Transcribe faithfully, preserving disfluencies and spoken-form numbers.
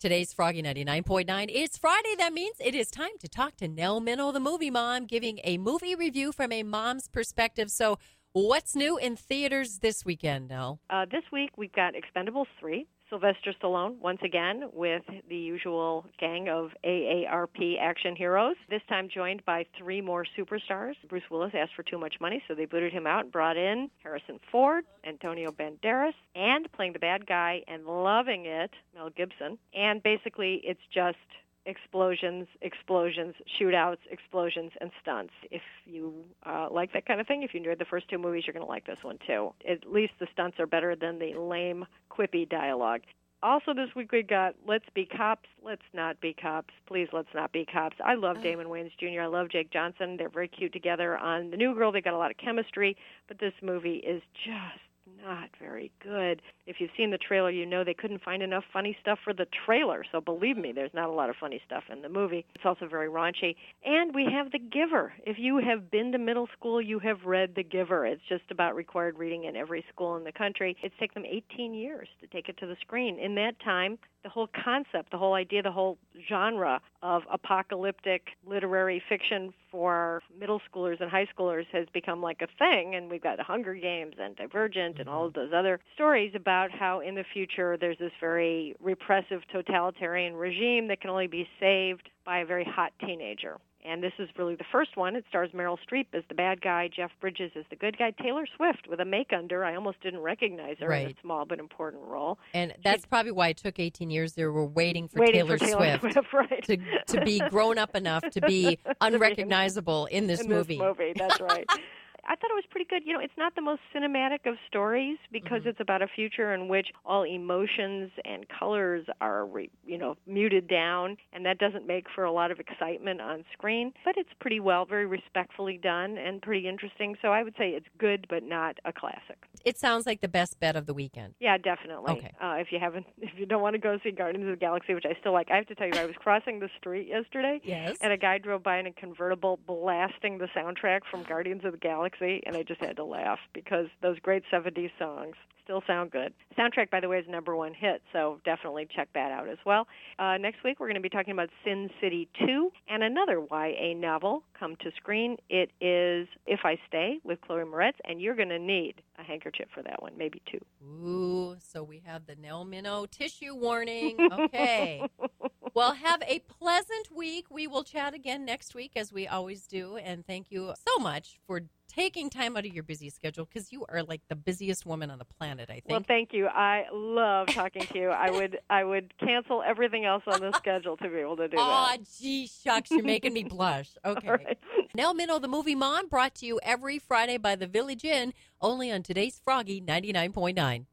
Today's Froggy ninety-nine point nine. It's Friday. That means it is time to talk to Nell Minow, the movie mom, giving a movie review from a mom's perspective. So what's new in theaters this weekend, Nell? Uh, this week we've got Expendables three. Sylvester Stallone, once again, with the usual gang of A A R P action heroes, this time joined by three more superstars. Bruce Willis asked for too much money, so they booted him out and brought in Harrison Ford, Antonio Banderas, and playing the bad guy and loving it, Mel Gibson. And basically, it's just explosions, explosions, shootouts, explosions, and stunts. If you uh, like that kind of thing, if you enjoyed the first two movies, you're going to like this one too. At least the stunts are better than the lame, quippy dialogue. Also this week we got Let's Be Cops, Let's Not Be Cops. Please, let's not be cops. I love Damon Wayans Junior I love Jake Johnson. They're very cute together. On The New Girl, they got a lot of chemistry, but this movie is just not very good. If you've seen the trailer, you know they couldn't find enough funny stuff for the trailer. So believe me, there's not a lot of funny stuff in the movie. It's also very raunchy. And we have The Giver. If you have been to middle school, you have read The Giver. It's just about required reading in every school in the country. It's taken them eighteen years to take it to the screen. In that time, the whole concept, the whole idea, the whole genre of apocalyptic literary fiction for middle schoolers and high schoolers has become like a thing. And we've got The Hunger Games and Divergent and all of those other stories about how in the future there's this very repressive totalitarian regime that can only be saved by a very hot teenager. And this is really the first one. It stars Meryl Streep as the bad guy, Jeff Bridges as the good guy, Taylor Swift with a make-under. I almost didn't recognize her right. in a small but important role. And that's she, probably why it took eighteen years. They were waiting for waiting Taylor, for Taylor Swift, Swift right. to, to be grown up enough to be unrecognizable in this in movie. In this movie, that's right. I thought it was pretty good. You know, it's not the most cinematic of stories because mm-hmm. it's about a future in which all emotions and colors are, re, you know, muted down, and that doesn't make for a lot of excitement on screen. But it's pretty well, very respectfully done and pretty interesting. So I would say it's good, but not a classic. It sounds like the best bet of the weekend. Yeah, definitely. Okay. Uh, if you haven't, if you don't want to go see Guardians of the Galaxy, which I still like, I have to tell you, I was crossing the street yesterday, yes, and a guy drove by in a convertible blasting the soundtrack from Guardians of the Galaxy. And I just had to laugh because those great seventies songs still sound good. The soundtrack, by the way, is number one hit, so definitely check that out as well. Uh, next week, we're going to be talking about Sin City two and another Y A novel come to screen. It is If I Stay with Chloe Moretz, and you're going to need a handkerchief for that one, maybe two. Ooh, so we have the Nell Minow tissue warning. Okay. Well, have a pleasant week. We will chat again next week, as we always do, and thank you so much for taking time out of your busy schedule, because you are like the busiest woman on the planet, I think. Well, thank you. I love talking to you. I would I would cancel everything else on the schedule to be able to do that. Aw, gee, shucks, you're making me blush. Okay. Right. Nell Minow, the movie mom, brought to you every Friday by the Village Inn, only on today's Froggy ninety-nine point nine.